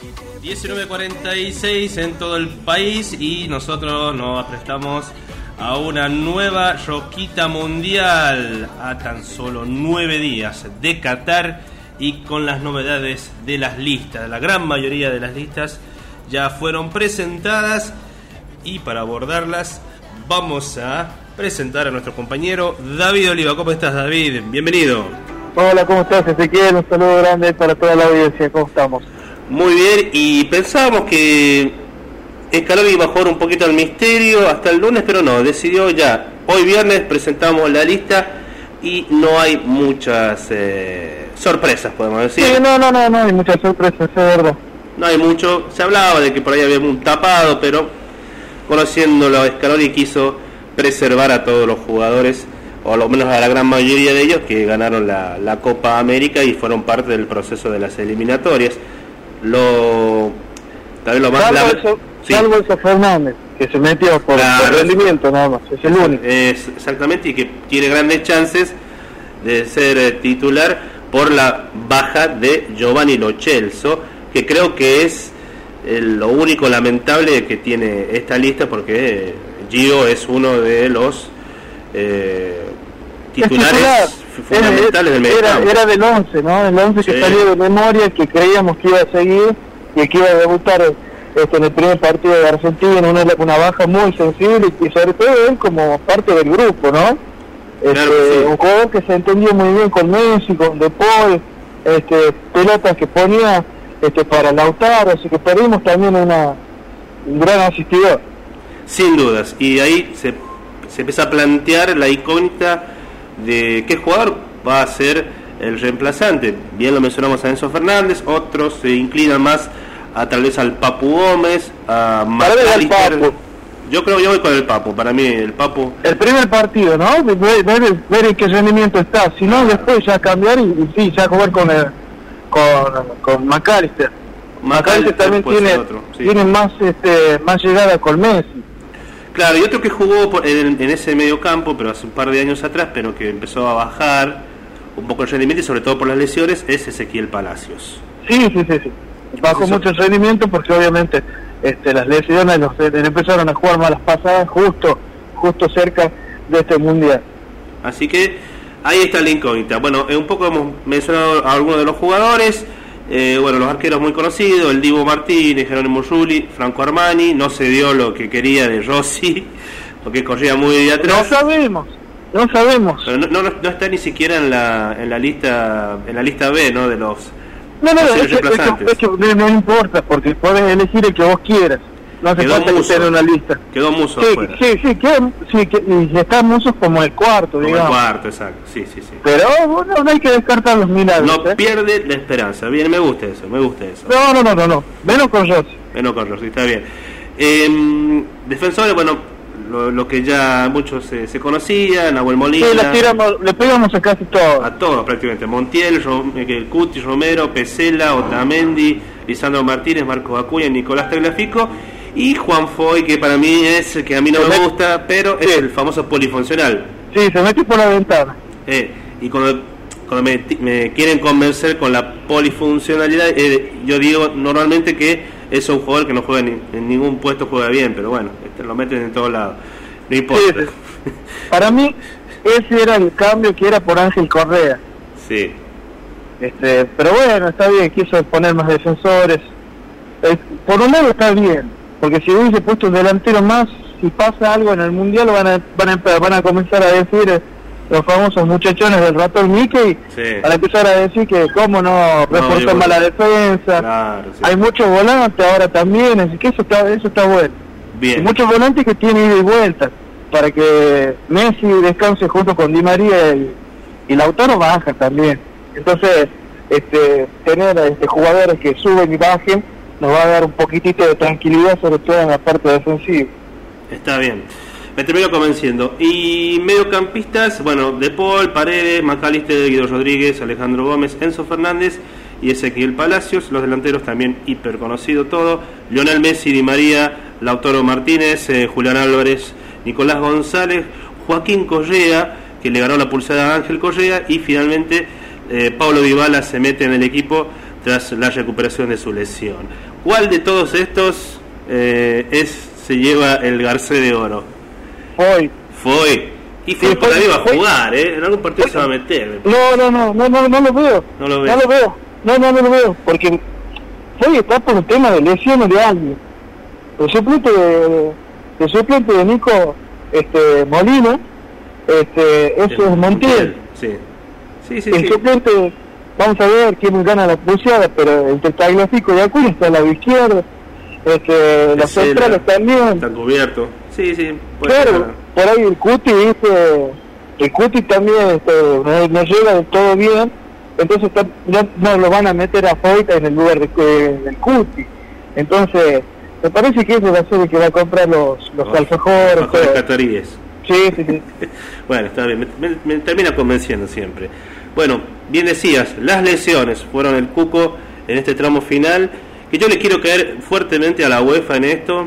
19:46 en todo el país y nosotros nos prestamos a una nueva rosquita mundial a tan solo 9 días de Qatar y con las novedades de las listas. La gran mayoría de las listas ya fueron presentadas y para abordarlas vamos a presentar a nuestro compañero David Oliva. ¿Cómo estás, David? Bienvenido. Hola, ¿cómo estás, Ezequiel? Un saludo grande para toda la audiencia. ¿Cómo estamos? Muy bien, y pensábamos que Scaloni iba a jugar un poquito al misterio hasta el lunes, pero no, decidió ya. Hoy viernes presentamos la lista y no hay muchas sorpresas, podemos decir. Sí, no hay muchas sorpresas, es verdad. No hay mucho, se hablaba de que por ahí había un tapado, pero conociéndolo, Scaloni quiso preservar a todos los jugadores, o al menos a la gran mayoría de ellos, que ganaron la Copa América y fueron parte del proceso de las eliminatorias. Tal vez lo más salvo Enzo Fernández, que se metió por rendimiento nada más, es el único. Exactamente, y que tiene grandes chances de ser titular por la baja de Giovanni Lo Celso, que creo que es lo único lamentable que tiene esta lista, porque Gio es uno de los titulares fundamentales del mediocampo. Era del 11, ¿no? El 11 que salió de memoria, que creíamos que iba a seguir y que iba a debutar en el primer partido de Argentina, una baja muy sensible y sobre todo él como parte del grupo, ¿no? Claro, un jugador que se entendió muy bien con Messi, con De Paul, pelotas que ponía para Lautaro, así que perdimos también un gran asistidor. Sin dudas, y ahí se empieza a plantear la incógnita de qué jugador va a ser el reemplazante. Bien lo mencionamos a Enzo Fernández, otros se inclinan más a tal vez al Papu Gómez, a McAllister. Yo creo que yo voy con el Papu, para mí el Papu. El primer partido, ¿no? Ver en qué rendimiento está, si no después ya cambiar y sí, ya jugar con McAllister. McAllister también tiene más llegada con Messi. Claro, y otro que jugó en ese medio campo, pero hace un par de años atrás, pero que empezó a bajar un poco el rendimiento y sobre todo por las lesiones, es Ezequiel Palacios. Sí. Bajó mucho el rendimiento porque obviamente las lesiones empezaron a jugar malas pasadas justo cerca de este mundial. Así que ahí está la incógnita. Bueno, un poco hemos mencionado a algunos de los jugadores. Los arqueros muy conocidos, el Dibu Martínez, Jerónimo Rulli, Franco Armani. No se dio lo que quería de Rossi, porque corría muy de atrás. No sabemos. Pero no está ni siquiera en la lista B, ¿no? De los no importa, porque puedes elegir el que vos quieras. No hace falta que esté en una lista. Quedó Musso afuera. Y está Musso como el cuarto, digamos. Como el cuarto, exacto, sí. Pero no hay que descartar los milagros. No pierde la esperanza. Bien, me gusta eso. No. Menos con Rossi, está bien. Defensores, lo que ya muchos se conocían, Nahuel Molina. Sí, le pegamos a casi todos. A todos prácticamente. Montiel, Cuti, Romero, Pesela, Otamendi, Lisandro Martínez, Marcos Acuña, Nicolás Tagliafico y Juan Foy, que para mí es el que a mí no me gusta, pero es el famoso polifuncional. Sí, se mete por la ventana. Y cuando me quieren convencer con la polifuncionalidad, yo digo normalmente que es un jugador que no juega en ningún puesto, juega bien, pero bueno, lo meten en todos lados, no importa. Sí. Para mí ese era el cambio que era por Ángel Correa. Sí. Pero bueno, está bien, quiso poner más defensores. Por un lado está bien, porque si hubiese puesto un delantero más, si pasa algo en el mundial van a comenzar a decir los famosos muchachones del ratón Mickey, para empezar a decir que cómo no reforzar más la defensa. Claro, sí. Hay muchos volantes ahora también, así que eso está bueno. Bien. Hay muchos volantes que tienen ida y vuelta, para que Messi descanse junto con Di María y Lautaro baja también. Entonces, tener jugadores que suben y bajen nos va a dar un poquitito de tranquilidad, sobre todo en la parte defensiva. Está bien. Me termino convenciendo. Y mediocampistas, De Paul, Paredes, McAllister, Guido Rodríguez, Alejandro Gómez, Enzo Fernández y Ezequiel Palacios. Los delanteros también hiper conocido todo: Lionel Messi, Di María, Lautaro Martínez, Julián Álvarez, Nicolás González, Joaquín Correa, que le ganó la pulsada a Ángel Correa, y finalmente Pablo Dybala se mete en el equipo tras la recuperación de su lesión. ¿Cuál de todos estos se lleva el Garcé de Oro? Foy. Y Foy por ahí va a jugar, en algún partido se va a meter. No lo veo. No lo veo. No lo veo, porque Foy está por el tema de lesiones de alguien. El suplente de Nico Molina, eso es Montiel. Sí. El suplente, vamos a ver quién gana la pulseada, pero entre Tagliafico y Acuña está al lado izquierdo, los centrales también. Están cubiertos. Sí. Claro, por ahí el Cuti también no llega del todo bien, entonces no lo van a meter a Foyt en el lugar del Cuti. Entonces, me parece que eso va a ser el que va a comprar los alfajores. Los cataríes. Sí. Bueno, está bien, me termina convenciendo siempre. Bueno, bien decías, las lesiones fueron el cuco en este tramo final, que yo le quiero caer fuertemente a la UEFA en esto,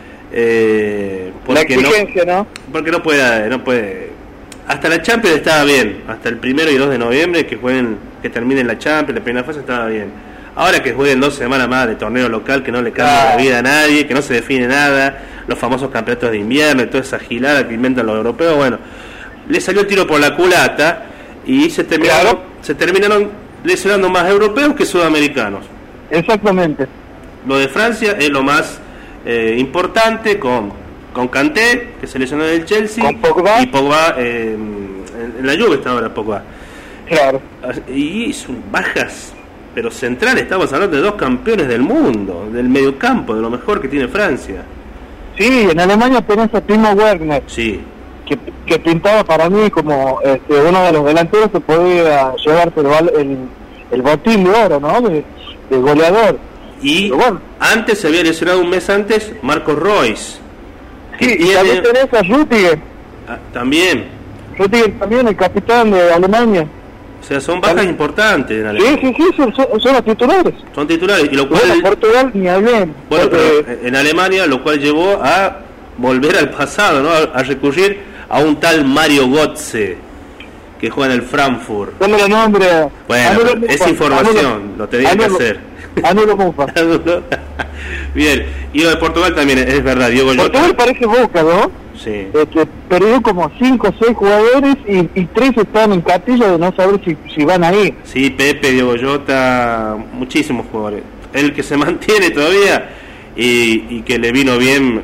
porque la exigencia, ¿no? Porque no puede. Hasta la Champions estaba bien, hasta el 1 y 2 de noviembre que terminen la Champions, la primera fase estaba bien. Ahora que jueguen 2 semanas más de torneo local, que no le cambia la vida a nadie, que no se define nada, los famosos campeonatos de invierno y toda esa gilada que inventan los europeos, bueno, le salió el tiro por la culata y se terminaron lesionando más europeos que sudamericanos. Exactamente. Lo de Francia es lo más importante, con Kanté, que se lesionó del Chelsea, con Pogba. Y Pogba en la Juve está ahora Pogba. Claro. Y son bajas, pero centrales, estamos hablando de 2 campeones del mundo, del mediocampo, de lo mejor que tiene Francia. Sí, en Alemania tenés a Timo Werner. Sí. Que pintaba para mí como uno de los delanteros que podía llevarse el botín de oro, ¿no? De goleador. Y bueno, antes se había lesionado un mes antes Marcos Reus. Sí, y también tenés a Rüdiger. También, el capitán de Alemania. O sea, son bajas importantes en Alemania. Sí, son los titulares. Son titulares, y lo cual... Bueno, Portugal ni hablen. Bueno, pero en Alemania, lo cual llevó a volver al pasado, ¿no? A recurrir a un tal Mario Götze, que juega en el Frankfurt. Dame el nombre. Bueno, es información, lo tenía que hacer. Anulo Mufa. Bien, y lo de Portugal también, es verdad, Diego Jota. Portugal parece Boca, ¿no? Sí. Que perdió como 5 o 6 jugadores y 3 están en catilla de no saber si van a ir. Sí, Pepe, Diego Jota, muchísimos jugadores. El que se mantiene todavía y que le vino bien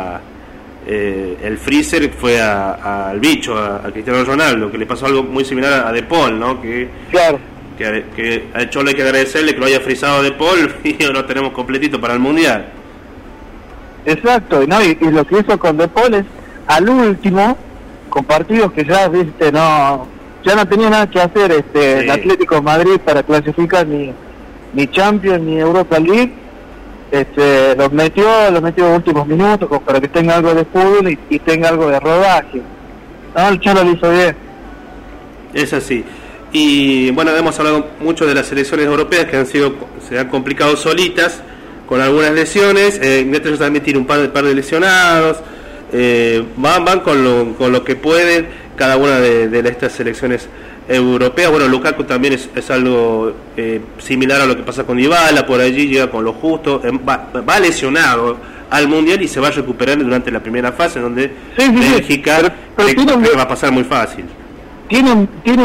el freezer fue al bicho, a Cristiano Ronaldo, que le pasó algo muy similar a De Paul, ¿no? Claro. Que a Cholo hay que agradecerle que lo haya frizado De Paul y lo tenemos completito para el Mundial. Exacto, ¿no? Y lo que hizo con De Paul es al último, con partidos que ya no tenía nada que hacer el Atlético de Madrid para clasificar ni Champions ni Europa League, los metió en los últimos minutos para que tenga algo de fútbol y tenga algo de rodaje. No, el Cholo lo hizo bien. Es así. Y bueno, hemos hablado mucho de las selecciones europeas que se han complicado solitas con algunas lesiones. Inglaterra también tiene un par de lesionados. Van con lo que pueden cada una de estas selecciones europeas. Bueno, Lukaku también es algo similar a lo que pasa con Dybala, por allí llega con lo justo, va lesionado al Mundial y se va a recuperar durante la primera fase, en donde Bélgica pero va a pasar muy fácil. Tienen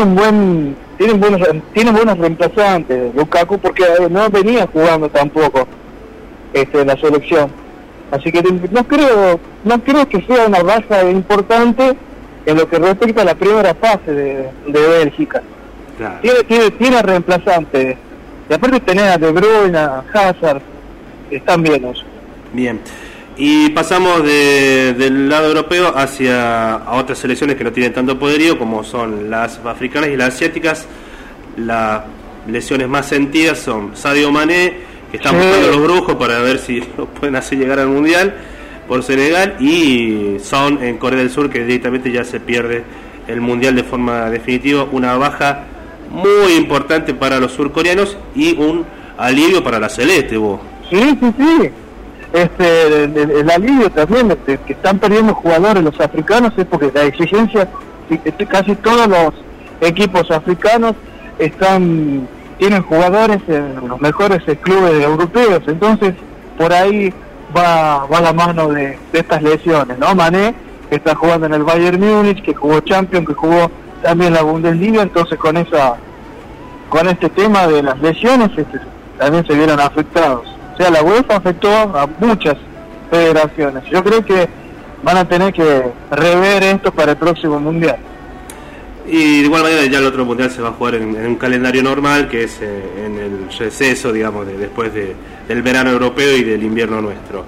buenos reemplazantes Lukaku, porque no venía jugando tampoco en la selección, así que no creo que sea una baja importante en lo que respecta a la primera fase de Bélgica. Claro. Tiene reemplazantes, y aparte tenés a De Bruyne, a Hazard, que están bien eso. Bien. Y pasamos del lado europeo a otras selecciones que no tienen tanto poderío, como son las africanas y las asiáticas. Las lesiones más sentidas son Sadio Mané, que están buscando los brujos para ver si lo pueden hacer llegar al Mundial por Senegal, y Son en Corea del Sur, que directamente ya se pierde el Mundial de forma definitiva. Una baja muy importante para los surcoreanos y un alivio para la Celeste, vos. Sí. El alivio también de que están perdiendo jugadores los africanos es porque la exigencia, casi todos los equipos africanos están tienen jugadores en los mejores clubes europeos, entonces por ahí va la mano de estas lesiones, ¿no? Mané, que está jugando en el Bayern Múnich, que jugó Champions, que jugó también la Bundesliga, entonces con este tema de las lesiones también se vieron afectados. O sea, la UEFA afectó a muchas federaciones. Yo creo que van a tener que rever esto para el próximo Mundial. Y de igual manera ya el otro Mundial se va a jugar en un calendario normal, que es en el receso, digamos, después del verano europeo y del invierno nuestro.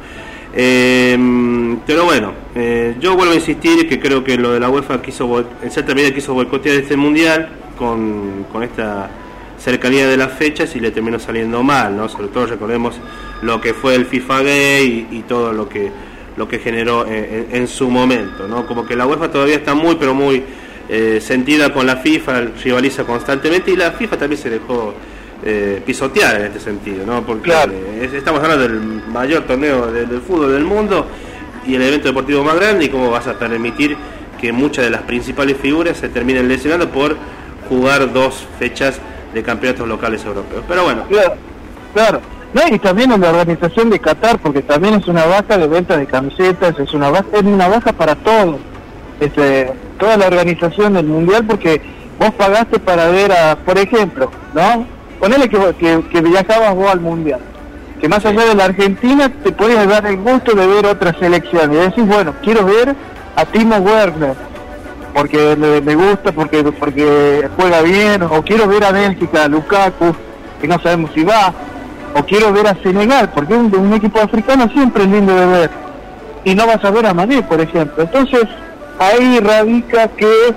Pero bueno, yo vuelvo a insistir que creo que lo de la UEFA en cierta medida quiso boicotear este Mundial con esta cercanía de las fechas y le terminó saliendo mal, ¿no? Sobre todo recordemos lo que fue el FIFA Gay y todo lo que generó en su momento, ¿no? Como que la UEFA todavía está muy pero muy sentida con la FIFA, rivaliza constantemente y la FIFA también se dejó pisotear en este sentido, ¿no? Porque claro, estamos hablando del mayor torneo del fútbol del mundo y el evento deportivo más grande, y cómo vas a permitir que muchas de las principales figuras se terminen lesionando por jugar 2 fechas de campeonatos locales europeos. Pero bueno, claro. No, y también en la organización de Qatar, porque también es una baja de venta de camisetas, es una baja para todos, toda la organización del Mundial, porque vos pagaste para ver por ejemplo, ¿no? Ponele que viajabas vos al Mundial, que más allá de la Argentina te podías dar el gusto de ver otras selecciones, y decís, bueno, quiero ver a Timo Werner, porque me gusta, porque juega bien, o quiero ver a Bélgica, a Lukaku, que no sabemos si va, o quiero ver a Senegal, porque un equipo africano siempre es lindo de ver, y no vas a ver a Mané, por ejemplo. Entonces ahí radica que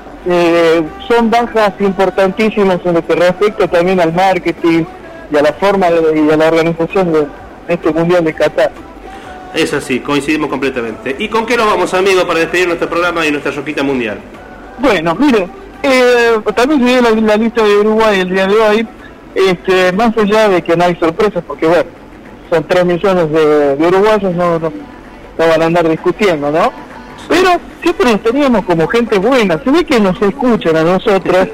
son bajas importantísimas en lo que respecta también al marketing y a la forma y a la organización de este Mundial de Qatar. Es así, coincidimos completamente. ¿Y con qué nos vamos, amigos, para despedir nuestro programa y nuestra Roquita Mundial? Bueno, mire, también se dio la lista de Uruguay el día de hoy, más allá de que no hay sorpresas, porque bueno, son 3 millones de uruguayos, no van a andar discutiendo, ¿no? Pero siempre nos teníamos como gente buena, se ve que nos escuchan a nosotros,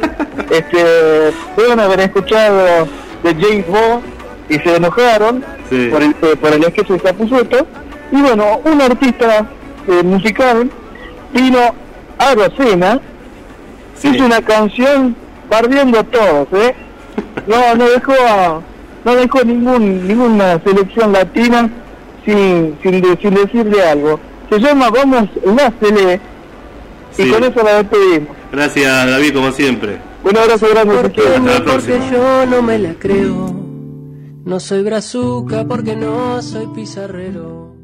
deben haber escuchado de James Bond y se enojaron, sí, por el sketch de Capuzoto, y bueno, un artista musical, Pino Arocena, sí, hizo una canción bardeando a todos, no dejó ninguna selección latina sin decirle algo. Se llama Vamos la Celé, sí, y con eso la despedimos. Gracias, David, como siempre. Un abrazo grande. Porque yo no me la creo, no soy brazuca porque no soy pizarrero.